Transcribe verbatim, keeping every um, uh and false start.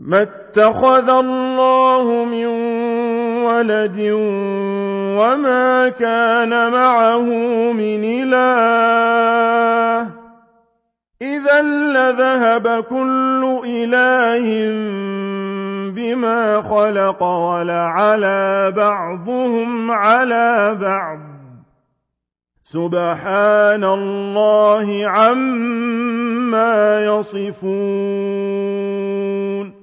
ما اتخذ الله من ولد وما كان معه من إله إذا لذهب كل إله بما خلق ولعلى بعضهم على بعض سبحان الله عما يصفون.